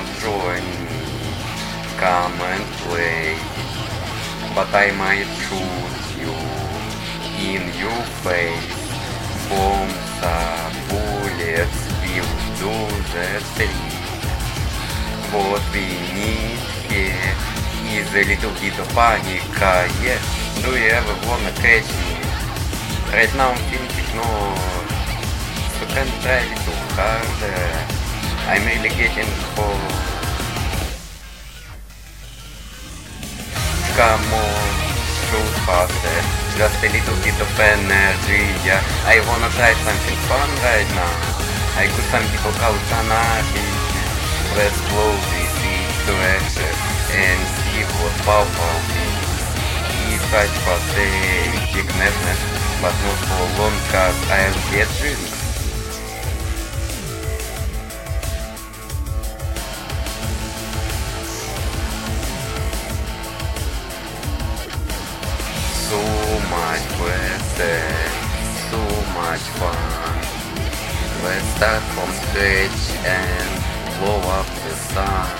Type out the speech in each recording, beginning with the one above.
join me, come and play, but I might shoot you in your face. Bombs are bullets will do the trick. What we need here is a little bit of panic. Yes, do you ever wanna catch me? Right now I'm thinking, no, you can try a little harder. I'm really getting for. Come on, shoot faster. Just a little bit of energy, yeah. I wanna try something fun right now. I could some people call it anarchy. Let's blow this situation and see what powerful is. It's such patheticness, but not for long, cause I'll get drinks. So much better, so much fun. Let's start from scratch and blow up the sun.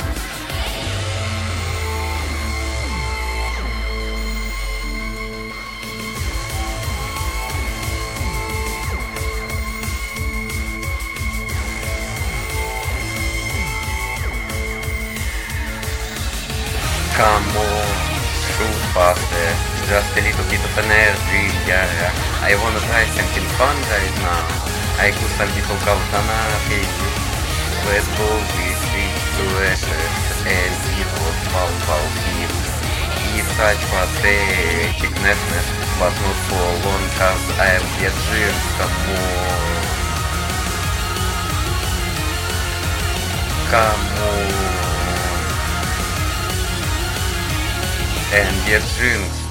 Come on, shoot faster, just a little bit of energy, yeah. I wanna try something fun right now. I could some people call it anarchy. Let's go with situation and see what powerful is. It's such patheticness, but not for long, cause I'll get drinks. Come on. Come on. And get drinks.